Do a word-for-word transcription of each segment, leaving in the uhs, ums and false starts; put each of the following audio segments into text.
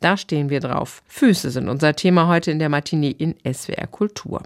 Da stehen wir drauf. Füße sind unser Thema heute in der Matinee in S W R Kultur.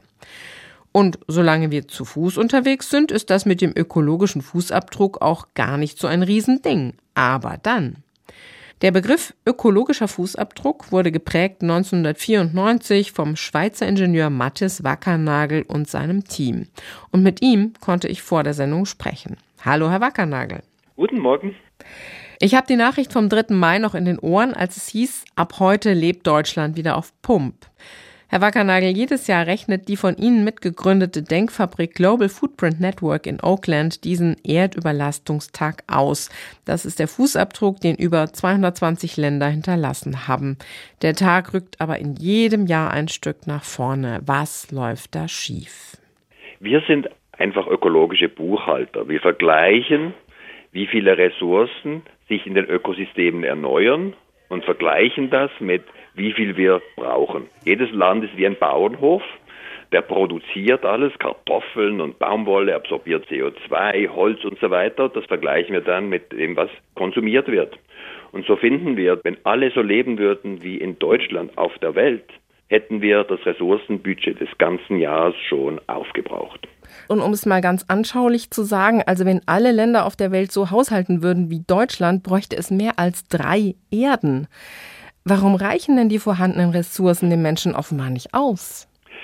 Und solange wir zu Fuß unterwegs sind, ist das mit dem ökologischen Fußabdruck auch gar nicht so ein Riesending. Aber dann. Der Begriff ökologischer Fußabdruck wurde geprägt neunzehnhundertvierundneunzig vom Schweizer Ingenieur Mathis Wackernagel und seinem Team. Und mit ihm konnte ich vor der Sendung sprechen. Hallo, Herr Wackernagel. Guten Morgen. Ich habe die Nachricht vom dritten Mai noch in den Ohren, als es hieß, ab heute lebt Deutschland wieder auf Pump. Herr Wackernagel, jedes Jahr rechnet die von Ihnen mitgegründete Denkfabrik Global Footprint Network in Oakland diesen Erdüberlastungstag aus. Das ist der Fußabdruck, den über zweihundertzwanzig Länder hinterlassen haben. Der Tag rückt aber in jedem Jahr ein Stück nach vorne. Was läuft da schief? Wir sind einfach ökologische Buchhalter. Wir vergleichen, wie viele Ressourcen sich in den Ökosystemen erneuern und vergleichen das mit, wie viel wir brauchen. Jedes Land ist wie ein Bauernhof, der produziert alles, Kartoffeln und Baumwolle, absorbiert C O zwei, Holz und so weiter. Das vergleichen wir dann mit dem, was konsumiert wird. Und so finden wir, wenn alle so leben würden wie in Deutschland auf der Welt, hätten wir das Ressourcenbudget des ganzen Jahres schon aufgebraucht. Und um es mal ganz anschaulich zu sagen, also wenn alle Länder auf der Welt so haushalten würden wie Deutschland, bräuchte es mehr als drei Erden. Warum reichen denn die vorhandenen Ressourcen den Menschen offenbar nicht aus?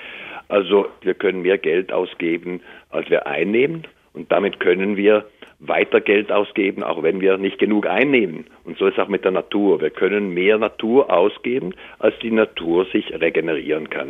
Also wir können mehr Geld ausgeben, als wir einnehmen. Und damit können wir weiter Geld ausgeben, auch wenn wir nicht genug einnehmen. Und so ist es auch mit der Natur. Wir können mehr Natur ausgeben, als die Natur sich regenerieren kann.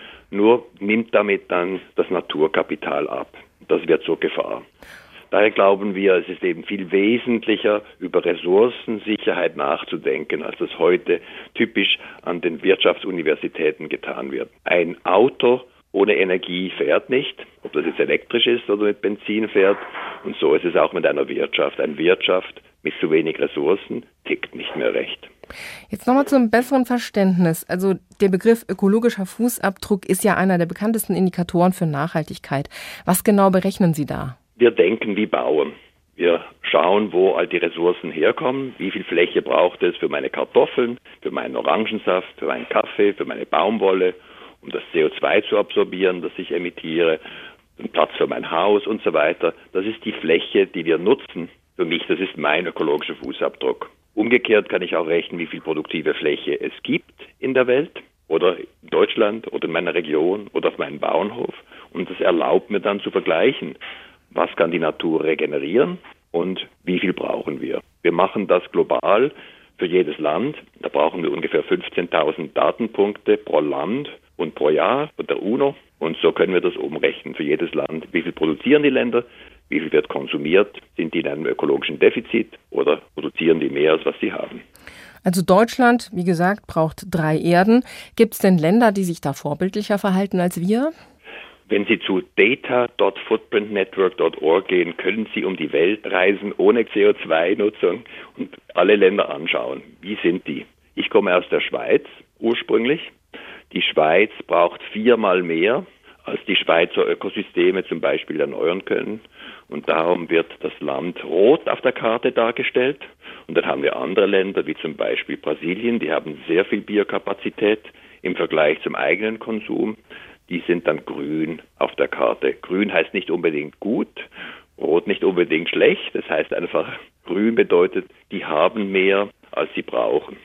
Nur nimmt damit dann das Naturkapital ab. Das wird zur Gefahr. Daher glauben wir, es ist eben viel wesentlicher, über Ressourcensicherheit nachzudenken, als das heute typisch an den Wirtschaftsuniversitäten getan wird. Ein Auto ohne Energie fährt nicht, ob das jetzt elektrisch ist oder mit Benzin fährt. Und so ist es auch mit einer Wirtschaft. Eine Wirtschaft mit zu wenig Ressourcen tickt nicht mehr recht. Jetzt nochmal zum besseren Verständnis. Also der Begriff ökologischer Fußabdruck ist ja einer der bekanntesten Indikatoren für Nachhaltigkeit. Was genau berechnen Sie da? Wir denken wie Bauern. Wir schauen, wo all die Ressourcen herkommen, wie viel Fläche braucht es für meine Kartoffeln, für meinen Orangensaft, für meinen Kaffee, für meine Baumwolle, um das C O zwei zu absorbieren, das ich emittiere, einen Platz für mein Haus und so weiter. Das ist die Fläche, die wir nutzen. Für mich, das ist mein ökologischer Fußabdruck. Umgekehrt kann ich auch rechnen, wie viel produktive Fläche es gibt in der Welt oder in Deutschland oder in meiner Region oder auf meinem Bauernhof. Und das erlaubt mir dann zu vergleichen, was kann die Natur regenerieren und wie viel brauchen wir. Wir machen das global für jedes Land. Da brauchen wir ungefähr fünfzehntausend Datenpunkte pro Land und pro Jahr von der UNO. Und so können wir das umrechnen für jedes Land. Wie viel produzieren die Länder? Wie viel wird konsumiert? Sind die in einem ökologischen Defizit oder produzieren die mehr, als was sie haben? Also Deutschland, wie gesagt, braucht drei Erden. Gibt es denn Länder, die sich da vorbildlicher verhalten als wir? Wenn Sie zu data Punkt footprint network Punkt org gehen, können Sie um die Welt reisen ohne C O zwei Nutzung und alle Länder anschauen. Wie sind die? Ich komme aus der Schweiz ursprünglich. Die Schweiz braucht viermal mehr, als die Schweizer Ökosysteme zum Beispiel erneuern können. Und darum wird das Land rot auf der Karte dargestellt. Und dann haben wir andere Länder, wie zum Beispiel Brasilien, die haben sehr viel Biokapazität im Vergleich zum eigenen Konsum. Die sind dann grün auf der Karte. Grün heißt nicht unbedingt gut, rot nicht unbedingt schlecht. Das heißt einfach, grün bedeutet, die haben mehr, als sie brauchen.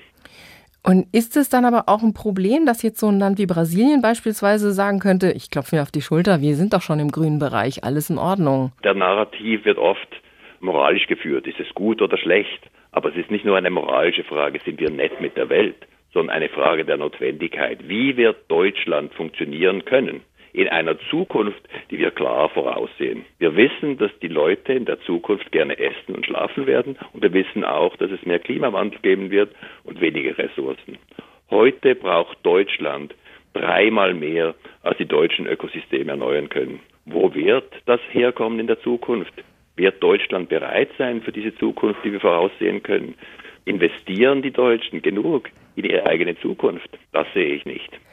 Und ist es dann aber auch ein Problem, dass jetzt so ein Land wie Brasilien beispielsweise sagen könnte, ich klopfe mir auf die Schulter, wir sind doch schon im grünen Bereich, alles in Ordnung? Der Narrativ wird oft moralisch geführt. Ist es gut oder schlecht? Aber es ist nicht nur eine moralische Frage, sind wir nett mit der Welt, sondern eine Frage der Notwendigkeit. Wie wird Deutschland funktionieren können in einer Zukunft, die wir klar voraussehen? Wir wissen, dass die Leute in der Zukunft gerne essen und schlafen werden und wir wissen auch, dass es mehr Klimawandel geben wird und weniger Ressourcen. Heute braucht Deutschland dreimal mehr, als die deutschen Ökosysteme erneuern können. Wo wird das herkommen in der Zukunft? Wird Deutschland bereit sein für diese Zukunft, die wir voraussehen können? Investieren die Deutschen genug in ihre eigene Zukunft? Das sehe ich nicht.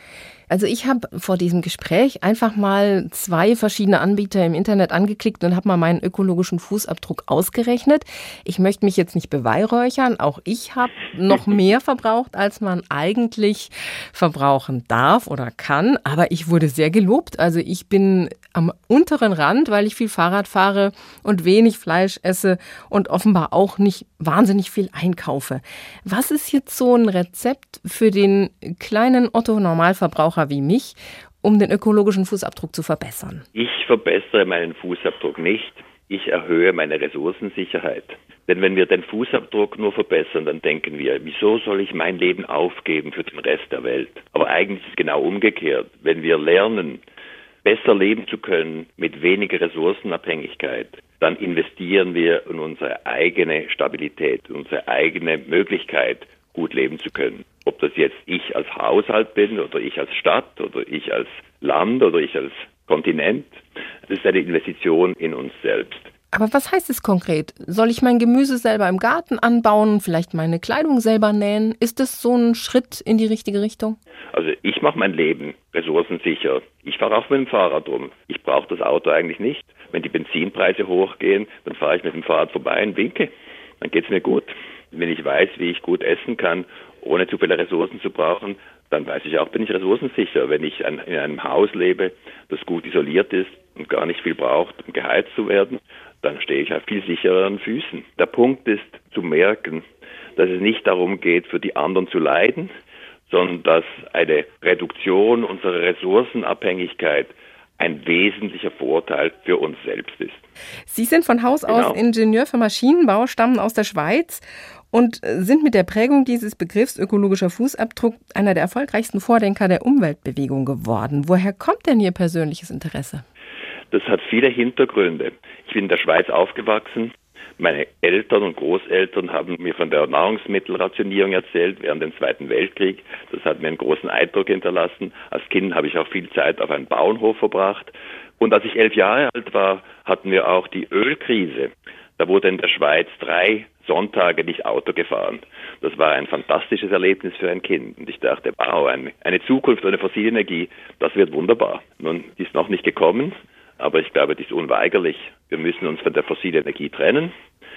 Also ich habe vor diesem Gespräch einfach mal zwei verschiedene Anbieter im Internet angeklickt und habe mal meinen ökologischen Fußabdruck ausgerechnet. Ich möchte mich jetzt nicht beweihräuchern, auch ich habe noch mehr verbraucht, als man eigentlich verbrauchen darf oder kann. Aber ich wurde sehr gelobt. Also ich bin am unteren Rand, weil ich viel Fahrrad fahre und wenig Fleisch esse und offenbar auch nicht wahnsinnig viel einkaufe. Was ist jetzt so ein Rezept für den kleinen Otto-Normalverbraucher wie mich, um den ökologischen Fußabdruck zu verbessern? Ich verbessere meinen Fußabdruck nicht. Ich erhöhe meine Ressourcensicherheit. Denn wenn wir den Fußabdruck nur verbessern, dann denken wir, wieso soll ich mein Leben aufgeben für den Rest der Welt? Aber eigentlich ist es genau umgekehrt. Wenn wir lernen, besser leben zu können mit weniger Ressourcenabhängigkeit, dann investieren wir in unsere eigene Stabilität, in unsere eigene Möglichkeit, gut leben zu können. Ob das jetzt ich als Haushalt bin oder ich als Stadt oder ich als Land oder ich als Kontinent, das ist eine Investition in uns selbst. Aber was heißt es konkret? Soll ich mein Gemüse selber im Garten anbauen, vielleicht meine Kleidung selber nähen? Ist das so ein Schritt in die richtige Richtung? Also ich mache mein Leben ressourcensicher. Ich fahre auch mit dem Fahrrad rum. Ich brauche das Auto eigentlich nicht. Wenn die Benzinpreise hochgehen, dann fahre ich mit dem Fahrrad vorbei und winke. Dann geht es mir gut. Wenn ich weiß, wie ich gut essen kann, ohne zu viele Ressourcen zu brauchen, dann weiß ich auch, bin ich ressourcensicher. Wenn ich in einem Haus lebe, das gut isoliert ist und gar nicht viel braucht, um geheizt zu werden, dann stehe ich auf viel sichereren Füßen. Der Punkt ist zu merken, dass es nicht darum geht, für die anderen zu leiden, sondern dass eine Reduktion unserer Ressourcenabhängigkeit ein wesentlicher Vorteil für uns selbst ist. Sie sind von Haus aus genau. Ingenieur für Maschinenbau, stammen aus der Schweiz und sind mit der Prägung dieses Begriffs ökologischer Fußabdruck einer der erfolgreichsten Vordenker der Umweltbewegung geworden. Woher kommt denn Ihr persönliches Interesse? Das hat viele Hintergründe. Ich bin in der Schweiz aufgewachsen. Meine Eltern und Großeltern haben mir von der Nahrungsmittelrationierung erzählt während dem Zweiten Weltkrieg. Das hat mir einen großen Eindruck hinterlassen. Als Kind habe ich auch viel Zeit auf einem Bauernhof verbracht. Und als ich elf Jahre alt war, hatten wir auch die Ölkrise. Da wurde in der Schweiz drei Sonntage nicht Auto gefahren. Das war ein fantastisches Erlebnis für ein Kind. Und ich dachte, wow, eine Zukunft ohne fossile Energie, das wird wunderbar. Nun, die ist noch nicht gekommen, aber ich glaube, die ist unweigerlich. Wir müssen uns von der fossilen Energie trennen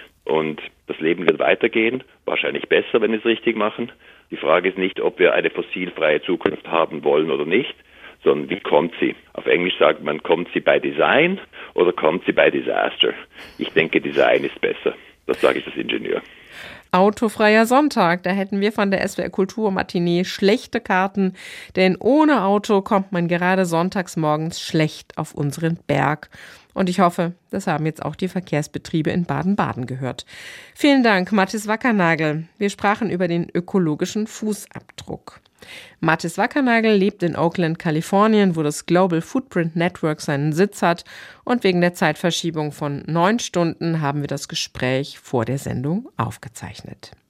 und das Leben wird weitergehen, wahrscheinlich besser, wenn wir es richtig machen. Die Frage ist nicht, ob wir eine fossilfreie Zukunft haben wollen oder nicht, sondern wie kommt sie? Auf Englisch sagt man, kommt sie by Design oder kommt sie by Disaster? Ich denke, Design ist besser. Das sage ich als Ingenieur. Autofreier Sonntag, da hätten wir von der S W R Kultur Matinee schlechte Karten, denn ohne Auto kommt man gerade sonntags morgens schlecht auf unseren Berg. Und ich hoffe, das haben jetzt auch die Verkehrsbetriebe in Baden-Baden gehört. Vielen Dank, Mathis Wackernagel. Wir sprachen über den ökologischen Fußabdruck. Mathis Wackernagel lebt in Oakland, Kalifornien, wo das Global Footprint Network seinen Sitz hat. Und wegen der Zeitverschiebung von neun Stunden haben wir das Gespräch vor der Sendung aufgezeichnet.